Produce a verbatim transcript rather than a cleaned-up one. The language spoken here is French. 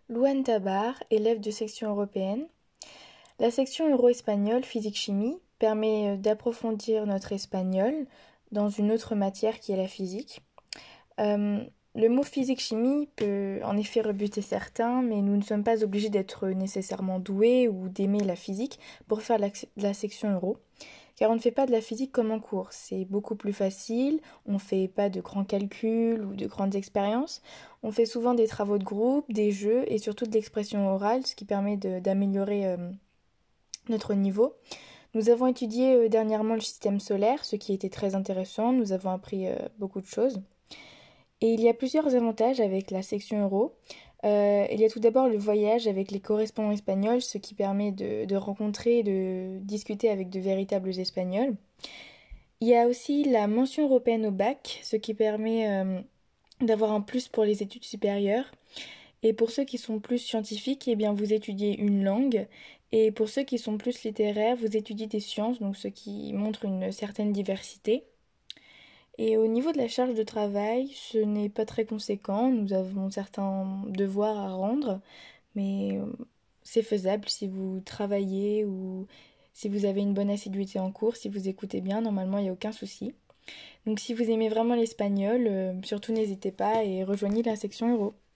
Louane Tabar, élève de section européenne. La section euro-espagnol physique-chimie permet d'approfondir notre espagnol dans une autre matière qui est la physique. Euh, le mot physique-chimie peut en effet rebuter certains, mais nous ne sommes pas obligés d'être nécessairement doués ou d'aimer la physique pour faire la, la section euro. Car on ne fait pas de la physique comme en cours, c'est beaucoup plus facile, on ne fait pas de grands calculs ou de grandes expériences, on fait souvent des travaux de groupe, des jeux et surtout de l'expression orale, ce qui permet d'améliorer euh, notre niveau. Nous avons étudié euh, dernièrement le système solaire, ce qui était très intéressant, nous avons appris euh, beaucoup de choses. Et il y a plusieurs avantages avec la section euro. Euh, il y a tout d'abord le voyage avec les correspondants espagnols, ce qui permet de, de rencontrer et de discuter avec de véritables Espagnols. Il y a aussi la mention européenne au bac, ce qui permet euh, d'avoir un plus pour les études supérieures. Et pour ceux qui sont plus scientifiques, eh bien vous étudiez une langue. Et pour ceux qui sont plus littéraires, vous étudiez des sciences, donc ce qui montre une certaine diversité. Et au niveau de la charge de travail, ce n'est pas très conséquent. Nous avons certains devoirs à rendre, mais euh, c'est faisable si vous travaillez ou si vous avez une bonne assiduité en cours, si vous écoutez bien, normalement il n'y a aucun souci. Donc si vous aimez vraiment l'espagnol, euh, surtout n'hésitez pas et rejoignez la section euro.